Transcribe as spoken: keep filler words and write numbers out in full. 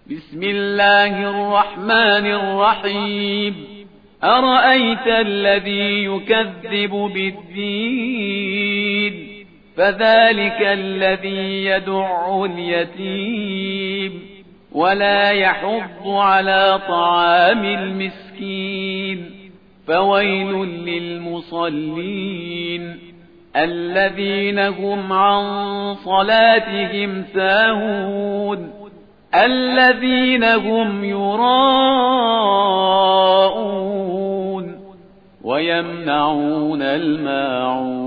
بسم الله الرحمن الرحيم أرأيت الذي يكذب بالدين فذلك الذي يدع اليتيم ولا يحض على طعام المسكين فويل للمصلين الذين هم عن صلاتهم ساهون الذين هم يراءون ويمنعون الماعون